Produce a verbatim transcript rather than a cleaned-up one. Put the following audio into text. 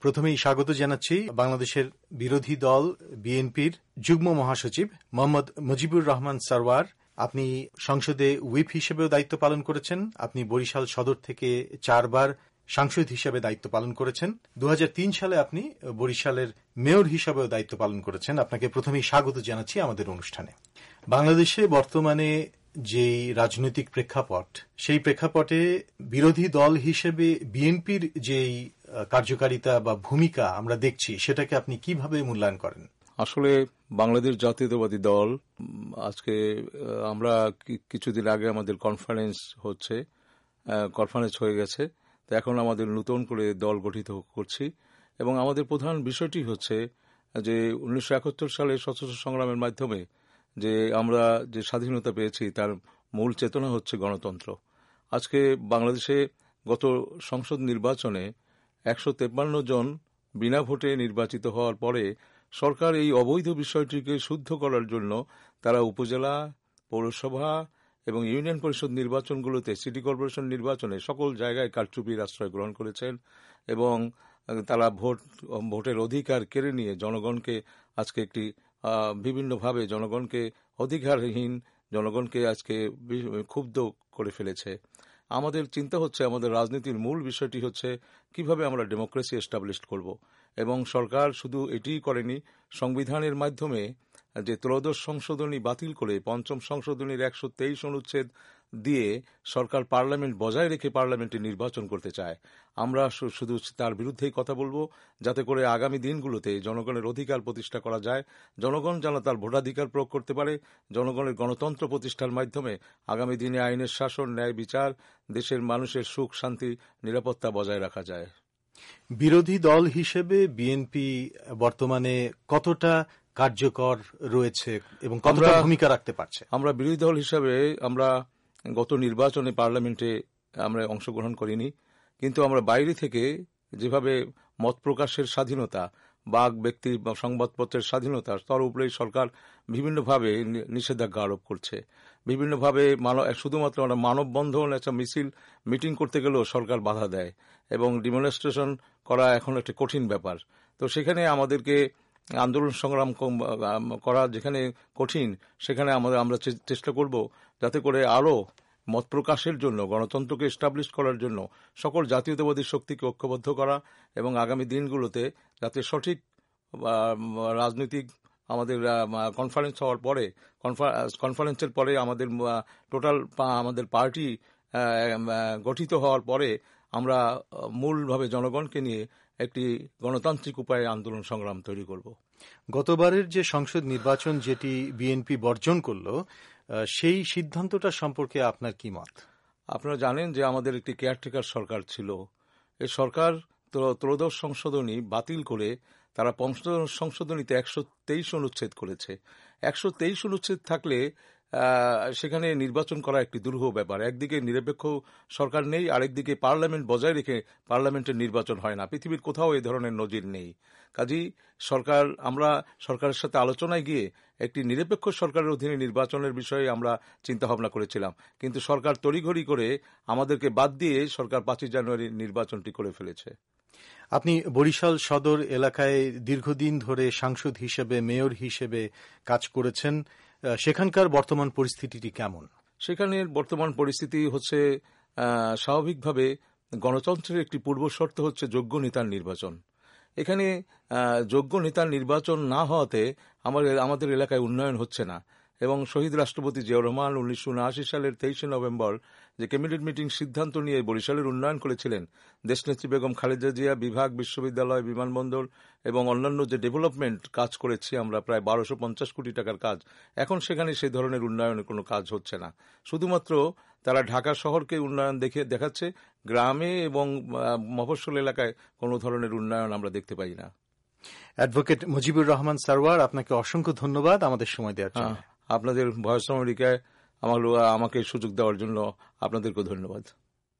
প্রথমেই স্বাগত জানাচ্ছি বাংলাদেশের বিরোধী দল বিএনপির যুগ্ম মহাসচিব মোহাম্মদ মুজিবুর রহমান সারওয়ার। আপনি সংসদে হুইপ হিসেবেও দায়িত্ব পালন করেছেন। আপনি বরিশাল সদর থেকে চারবার সাংসদ হিসেবে দায়িত্ব পালন করেছেন। দু হাজার তিন সালে আপনি বরিশালের মেয়র হিসেবেও দায়িত্ব পালন করেছেন। আপনাকে প্রথমেই স্বাগত জানাচ্ছি আমাদের অনুষ্ঠানে। বাংলাদেশে বর্তমানে যে রাজনৈতিক প্রেক্ষাপট, সেই প্রেক্ষাপটে বিরোধী দল হিসেবে বিএনপির যেই কার্যকারিতা বা ভূমিকা আমরা দেখছি, সেটাকে আপনি কিভাবে মূল্যায়ন করেন? আসলে বাংলাদেশ জাতীয়তাবাদী দল, আজকে আমরা কিছুদিন আগে আমাদের কনফারেন্স হচ্ছে, কনফারেন্স হয়ে গেছে, তো এখন আমাদের নতুন করে দল গঠিত করছি এবং আমাদের প্রধান বিষয়টি হচ্ছে যে উনিশশো একাত্তর সালে সশস্ত্র সংগ্রামের মাধ্যমে যে আমরা যে স্বাধীনতা পেয়েছি তার মূল চেতনা হচ্ছে গণতন্ত্র। আজকে বাংলাদেশে গত সংসদ নির্বাচনে একশো তেপ্পান্ন জন বিনা ভোটে নির্বাচিত হওয়ার পরে সরকার এই অবৈধ বিষয়টিকে শুদ্ধ করার জন্য তারা উপজেলা, পৌরসভা এবং ইউনিয়ন পরিষদ নির্বাচনগুলোতে, সিটি কর্পোরেশন নির্বাচনে সকল জায়গায় কারচুপির আশ্রয় গ্রহণ করেছেন এবং তারা ভোট ভোটের অধিকার কেড়ে নিয়ে জনগণকে আজকে একটি বিভিন্নভাবে জনগণকে অধিকারহীন, জনগণকে আজকে ক্ষুব্ধ করে ফেলেছে। আমাদের চিন্তা হচ্ছে, আমাদের রাজনীতির মূল বিষয়টি হচ্ছে কিভাবে আমরা ডেমোক্রেসি এস্টাবলিশ করব এবং সরকার শুধু এটিই করেনি, সংবিধানের মাধ্যমে যে ত্রয়োদশ সংশোধনী বাতিল করে পঞ্চম সংশোধনীর একশো তেইশ অনুচ্ছেদ দিয়ে সরকার পার্লামেন্ট বজায় রেখে পার্লামেন্টে নির্বাচন করতে চায়। আমরা শুধু তার বিরুদ্ধেই কথা বলবো, যাতে করে আগামী দিনগুলোতে জনগণের অধিকার প্রতিষ্ঠা করা যায়, জনগণ যেন তার ভোটাধিকার প্রয়োগ করতে পারে, জনগণের গণতন্ত্র প্রতিষ্ঠার মাধ্যমে আগামী দিনে আইনের শাসন, ন্যায় বিচার, দেশের মানুষের সুখ শান্তি নিরাপত্তা বজায় রাখা যায়। বিরোধী দল হিসেবে বিএনপি বর্তমানে কতটা কার্যকর রয়েছে এবং কতটা ভূমিকা রাখতে পারছে? আমরা বিরোধী দল হিসেবে আমরা গত নির্বাচনে পার্লামেন্টে আমরা অংশগ্রহণ করিনি, কিন্তু আমরা বাইরে থেকে যেভাবে মত প্রকাশের স্বাধীনতা, বাক ব্যক্তি বা সংবাদপত্রের স্বাধীনতা, তার উপরেই সরকার বিভিন্নভাবে নিষেধাজ্ঞা আরোপ করছে। বিভিন্নভাবে শুধুমাত্র আমরা মানববন্ধন, একটা মিছিল, মিটিং করতে গেলেও সরকার বাধা দেয় এবং ডেমনস্ট্রেশন করা এখন একটা কঠিন ব্যাপার। তো সেখানে আমাদেরকে আন্দোলন সংগ্রাম করা যেখানে কঠিন, সেখানে আমাদের আমরা চেষ্টা করব যাতে করে আরও মত প্রকাশের জন্য, গণতন্ত্রকে এস্টাবলিশ করার জন্য সকল জাতীয়তাবাদী শক্তিকে ঐক্যবদ্ধ করা এবং আগামী দিনগুলোতে যাতে সঠিক রাজনৈতিক আমাদের কনফারেন্স হওয়ার পরে, কনফারেন্সের পরে আমাদের টোটাল আমাদের পার্টি গঠিত হওয়ার পরে আমরা মূলভাবে জনগণকে নিয়ে একটি গণতান্ত্রিক উপায়ে আন্দোলন সংগ্রাম তৈরি করব। গতবারের যে সংসদ নির্বাচন যেটি বিএনপি বর্জন করল, সেই সিদ্ধান্তটা সম্পর্কে আপনার কি মত? আপনারা জানেন যে আমাদের একটি কেয়ারটেকার সরকার ছিল। এই সরকার ত্রয়োদশ সংশোধনী বাতিল করে তারা পঞ্চদশ সংশোধনীতে একশো তেইশ অনুচ্ছেদ করেছে। একশো তেইশ অনুচ্ছেদ থাকলে সেখানে নির্বাচন করা একটি দুরূহ ব্যাপার। একদিকে নিরপেক্ষ সরকার নেই, আরেকদিকে পার্লামেন্ট বজায় রেখে পার্লামেন্টের নির্বাচন হয় না। পৃথিবীর কোথাও এই ধরনের নজির নেই। কাজেই সরকার, আমরা সরকারের সাথে আলোচনায় গিয়ে একটি নিরপেক্ষ সরকারের অধীনে নির্বাচনের বিষয়ে আমরা চিন্তা ভাবনা করেছিলাম, কিন্তু সরকার তড়িঘড়ি করে আমাদেরকে বাদ দিয়ে সরকার পাঁচই জানুয়ারি নির্বাচনটি করে ফেলেছে। আপনি বরিশাল সদর এলাকায় দীর্ঘদিন ধরে সাংসদ হিসেবে, মেয়র হিসেবে কাজ করেছেন। সেখানকার বর্তমান পরিস্থিতিটি কেমন? সেখানের বর্তমান পরিস্থিতি হচ্ছে স্বাভাবিকভাবে গণতন্ত্রের একটি পূর্বশর্ত হচ্ছে যোগ্য নেতার নির্বাচন। এখানে যোগ্য নেতার নির্বাচন না হওয়াতে আমাদের আমাদের এলাকায় উন্নয়ন হচ্ছে না এবং শহীদ রাষ্ট্রপতি জিয়াউর রহমান উনিশশো উনআশি সালের তেইশে নভেম্বর যে ক্যাবিনেট মিটিং সিদ্ধান্ত নিয়ে বরিশালের উন্নয়ন করেছিলেন, দেশনেত্রী বেগম খালেদা জিয়া বিভাগ, বিশ্ববিদ্যালয়, বিমানবন্দর এবং অন্যান্য যে ডেভেলপমেন্ট কাজ করেছি আমরা, প্রায় বারোশো পঞ্চাশ কোটি টাকার কাজ, এখন সেখানে সেই ধরনের উন্নয়নের কোনো কাজ হচ্ছে না। শুধুমাত্র তারা ঢাকা শহরকে উন্নয়ন দেখে দেখাচ্ছে, গ্রামে এবং মফস্বল এলাকায় কোনো ধরনের উন্নয়ন আমরা দেখতে পাই না। অ্যাডভোকেট মুজিবুর রহমান সারওয়ার, আপনাকে অসংখ্য ধন্যবাদ আমাদের সময় দেওয়ার জন্য। আপনাদের ভয়েস অফ আমেরিকায় আমাকে সুযোগ দেওয়ার জন্য আপনাদেরকেও ধন্যবাদ।